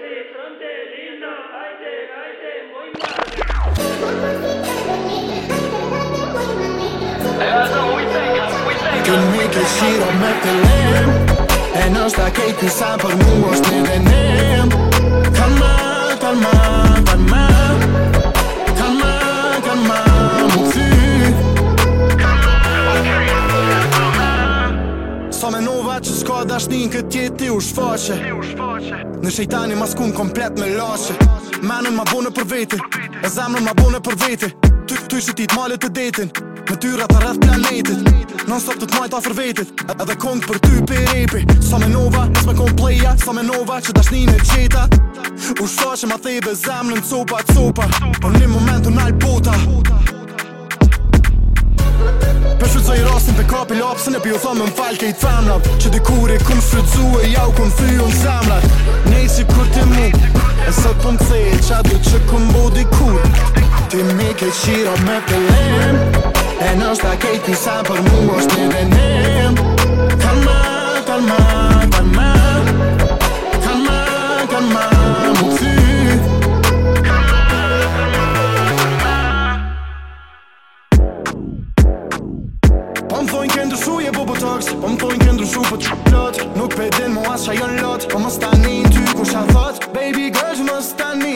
Kunni ke shiro me fillim E nështë kejt kësa për mu është një venim Kalma, kalma, kalma Kalma, kalma, mu këthy Sa menova që s'ka dashnin këtë jetë ti u shfaqe Në shejtani mas kun komplet me lashe Menën ma bone për veti E zemrën ma bone për veti Ty shitit malet të detin Me tyra të rreth planetit Non stop të t'majt afer vetit Edhe kong për ty për repi Sa menova, nës me kon pleja Sa menova që dashnin e qeta U shfaqe ma thebe zemrën copa Po një moment u nalë bota Përshfrytzoj rastin për kapi lapsën E pi u thome m'fall kejt femrat Që dikuri kum shfrytzu e ja u kum thyu n'zemrat Nej si kur ti mu E sot po m'kthejt qa du që kum bo dikur Ti mi ke qira me fillim E nështë kejt kësa për mu është një venim Kalma, kalma, kalma Kalma, kalma, mu këthy Po m'thojnë ke ndryshu je bo botox Po m'thojnë ke ndryshu po t'plot Nuk pe din mu as qa jon lot Po mos tani ty ku qa thot Baby girl që mos tani